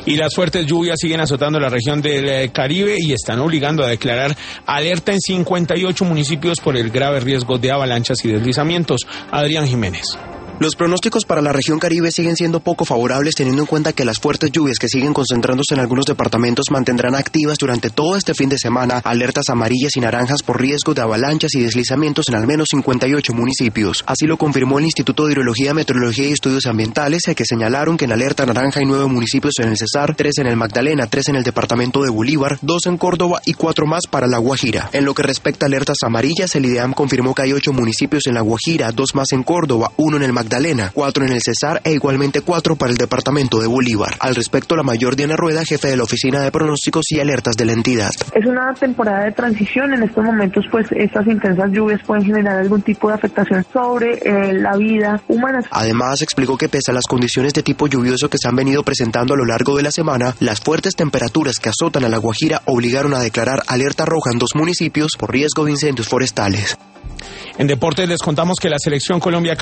Y las fuertes lluvias siguen azotando la región del Caribe y están obligando a declarar alerta en 58 municipios por el grave riesgo de avalanchas y deslizamientos. Adrián Jiménez. Los pronósticos para la región Caribe siguen siendo poco favorables, teniendo en cuenta que las fuertes lluvias que siguen concentrándose en algunos departamentos mantendrán activas durante todo este fin de semana alertas amarillas y naranjas por riesgo de avalanchas y deslizamientos en al menos 58 municipios. Así lo confirmó el Instituto de Hidrología, Meteorología y Estudios Ambientales, que señalaron que en alerta naranja hay 9 municipios en el Cesar, 3 en el Magdalena, 3 en el departamento de Bolívar, 2 en Córdoba y 4 más para La Guajira. En lo que respecta a alertas amarillas, el IDEAM confirmó que hay 8 municipios en La Guajira, 2 más en Córdoba, 1 en el Magdalena, 4 en el Cesar e igualmente 4 para el departamento de Bolívar. Al respecto, la mayor Diana Rueda, jefe de la Oficina de Pronósticos y Alertas de la entidad. Es una temporada de transición. En estos momentos, pues, estas intensas lluvias pueden generar algún tipo de afectación sobre la vida humana. Además, explicó que pese a las condiciones de tipo lluvioso que se han venido presentando a lo largo de la semana, las fuertes temperaturas que azotan a La Guajira obligaron a declarar alerta roja en 2 municipios por riesgo de incendios forestales. En deportes les contamos que la selección Colombia